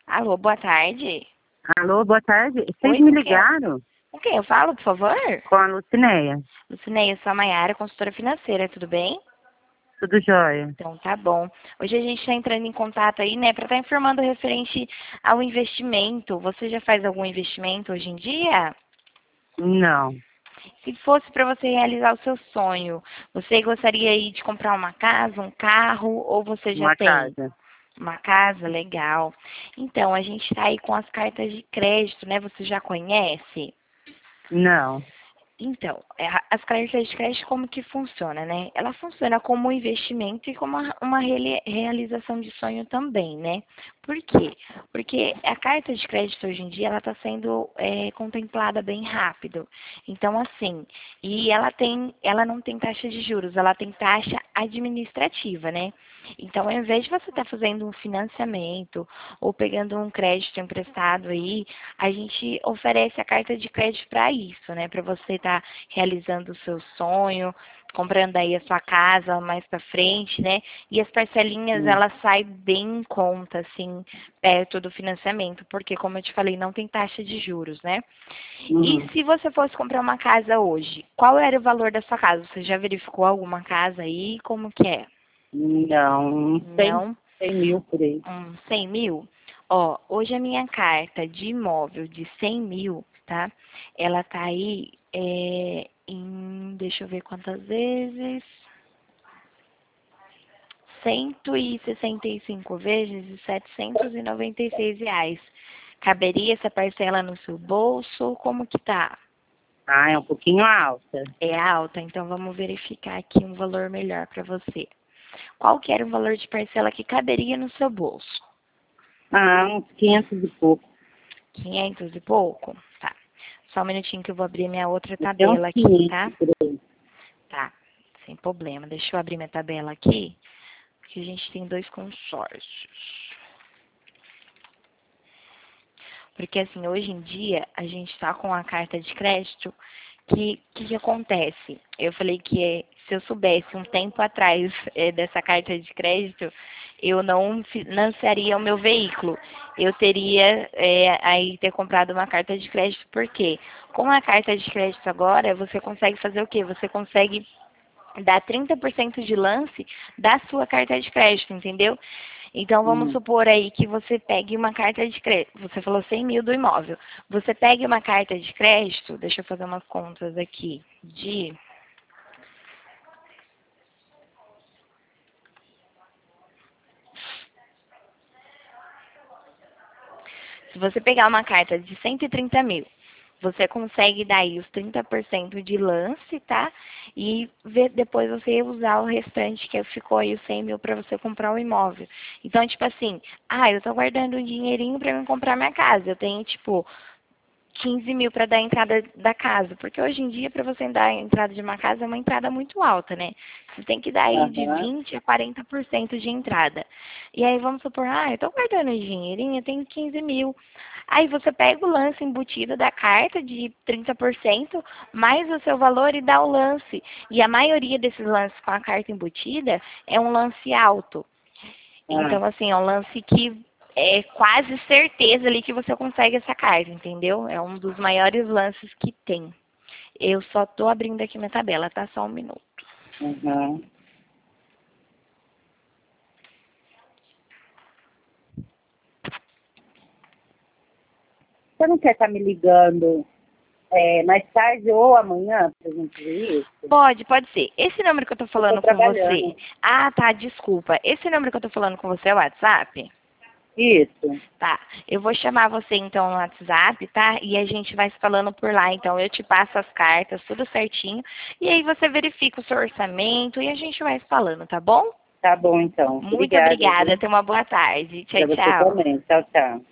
Alô, boa tarde. Alô, boa tarde. Vocês Oi, me com quem? ligaram? Com quem eu falo, por favor? Com a Lucinéia. Lucineia, sou a Maiara, consultora financeira, tudo bem? Tudo jóia? Então, tá bom. Hoje a gente está entrando em contato aí, né, para estar informando referente ao investimento. Você já faz algum investimento hoje em dia? Não. Se fosse para você realizar o seu sonho, você gostaria aí de comprar uma casa, um carro, ou você já Uma tem? casa. Uma casa, legal. Então, a gente está aí com as cartas de crédito, né? Você já conhece? Não. Então, as cartas de crédito como que funciona, né? Ela funciona como um investimento e como uma realização de sonho também, né? Por quê? Porque a carta de crédito hoje em dia ela está sendo contemplada bem rápido. Então, assim, e ela não tem taxa de juros, ela tem taxa administrativa, né? Então, ao invés de você estar fazendo um financiamento ou pegando um crédito emprestado aí, a gente oferece a carta de crédito para isso, né? Para você estar realizando o seu sonho, comprando aí a sua casa mais para frente, né? E as parcelinhas, Hum. elas saem bem em conta, assim, perto do financiamento, porque, como eu te falei, não tem taxa de juros, né? E Uhum. se você fosse comprar uma casa hoje, qual era o valor da sua casa? Você já verificou alguma casa aí? Como que é? Não. Não? 100 mil por aí. 100 mil? Ó, hoje a minha carta de imóvel de 100 mil, tá? Ela tá aí deixa eu ver quantas vezes, 165 vezes de R$ 796. Caberia essa parcela no seu bolso? Como que tá? Ah, é um pouquinho alta. É alta? Então vamos verificar aqui um valor melhor para você. Qual que era o valor de parcela que caberia no seu bolso? Ah, uns 500 e pouco. 500 e pouco? Tá. Só um minutinho que eu vou abrir minha outra Até uns tabela aqui, 500 tá? por aí. Tá, sem problema. Deixa eu abrir minha tabela aqui, porque a gente tem dois consórcios. Porque assim, hoje em dia, a gente está com a carta de crédito que acontece? Eu falei que se eu soubesse um tempo atrás dessa carta de crédito, eu não financiaria o meu veículo. Eu teria aí ter comprado uma carta de crédito, porque com a carta de crédito agora, você consegue fazer o quê? Você consegue dar 30% de lance da sua carta de crédito, entendeu? Então, vamos Hum. supor aí que você pegue uma carta de crédito. Você falou 100 mil do imóvel. Você pegue uma carta de crédito, deixa eu fazer umas contas aqui, se você pegar uma carta de 130 mil, você consegue daí os 30% de lance, tá? E depois você usar o restante, que ficou aí os 100 mil para você comprar o imóvel. Então, tipo assim, eu tô guardando um dinheirinho para mim comprar minha casa. Eu tenho, tipo, 15 mil para dar a entrada da casa. Porque hoje em dia, para você dar a entrada de uma casa, é uma entrada muito alta, né? Você tem que dar aí de Aham. 20 a 40% de entrada. E aí, vamos supor, eu tô guardando dinheirinho, eu tenho 15 mil. Aí você pega o lance embutido da carta de 30%, mais o seu valor e dá o lance. E a maioria desses lances com a carta embutida é um lance alto. Ah, Então, assim, é um lance que é quase certeza ali que você consegue essa carta, entendeu? É um dos maiores lances que tem. Eu só tô abrindo aqui minha tabela, tá? Só um minuto. aham. Você não quer estar me ligando mais tarde ou amanhã pra gente ver isso? Pode ser. Esse número que eu tô Eu tô falando com você. trabalhando. Ah, tá, desculpa. Esse número que eu tô falando com você é o WhatsApp? Isso. Tá. Eu vou chamar você então no WhatsApp, tá? E a gente vai se falando por lá. Então eu te passo as cartas, tudo certinho. E aí você verifica o seu orçamento e a gente vai se falando, tá bom? Tá bom, então. Muito Obrigada, obrigada. viu? Tenha uma boa tarde. Tchau, Pra você tchau. também. Tchau, tchau.